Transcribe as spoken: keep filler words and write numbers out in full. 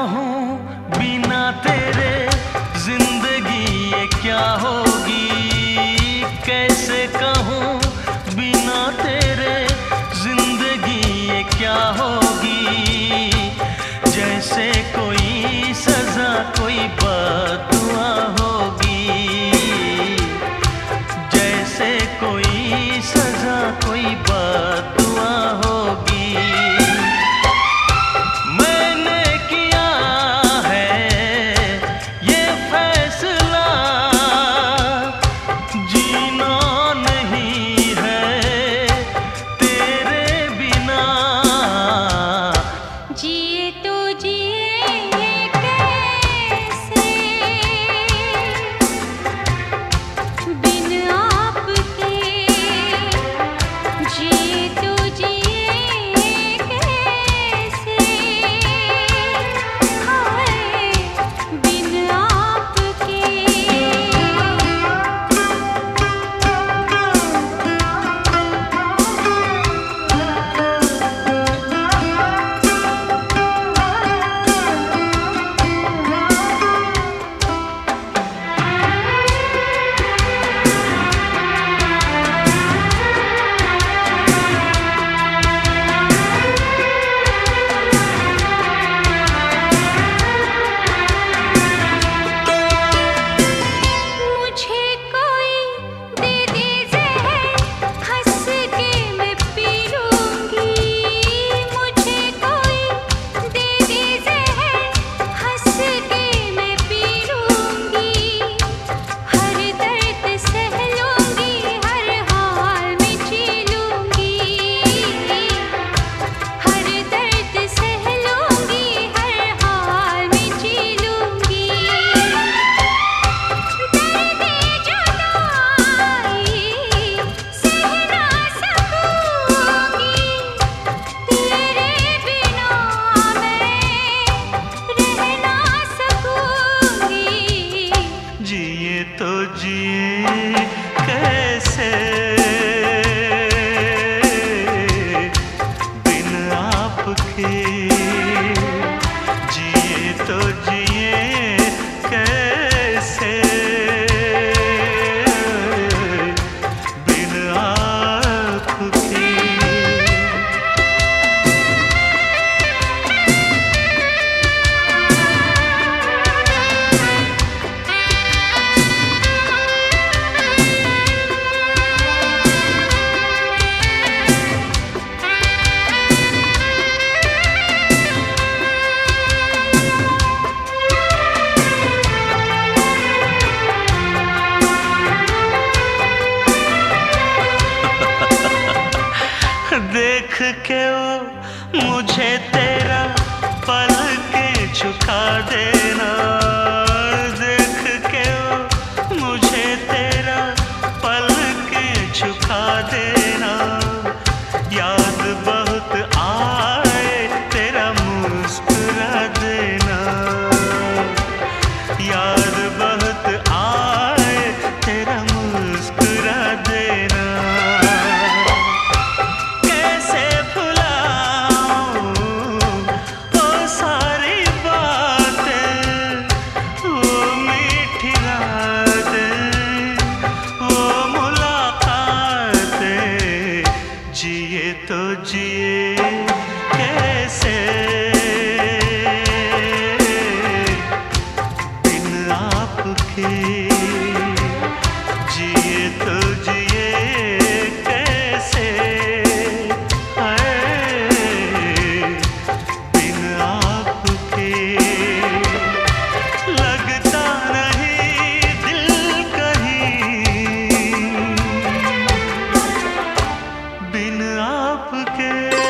कहूँ बिना तेरे जिंदगी ये क्या होगी, कैसे कहूँ बिना तेरे जिंदगी ये क्या होगी। जैसे कोई सजा कोई बददुआ होगी, जैसे कोई सजा कोई बददुआ होगी। मैंने किया है ये फैसला, जीना नहीं है तेरे बिना। जिए तो जिए कैसे बिन आपके, जिए तो जिए कैसे हाय बिन आपके। मुझे कोई दे दे ज़हर, हंस के मैं पी लूँगी। मुझे कोई दे दे ज़हर, हंस के मैं पी लूँगी। हर दर्द सह लूँगी, हर हाल में जी लूँगी। हर दर्द सह लूँगी, हर हाल में जी लूँगी। दर्द जुदाई सह ना सकूँगी, तेरे बिना मैं रह ना सकूँगी। जिए तो जिए कैसे बिन आपके, जिए तो जिए कैसे बिन आपके। देख के वो मुझे तेरा पल के झुका देना, देख के वो मुझे तेरा पल के झुका देना। याद बहुत आए तेरा मुस्कुरा देना, याद बहुत आए तेरा मुस्कुरा देना। कैसे भुलाऊं वो सारी बातें, वो मीठी रातें, वो मुलाकातें। जिए तो जिए कैसे बिन आपके, जिए तो जिए कैसे हाय बिन आपके। लगता नहीं दिल कहीं बिन आपके।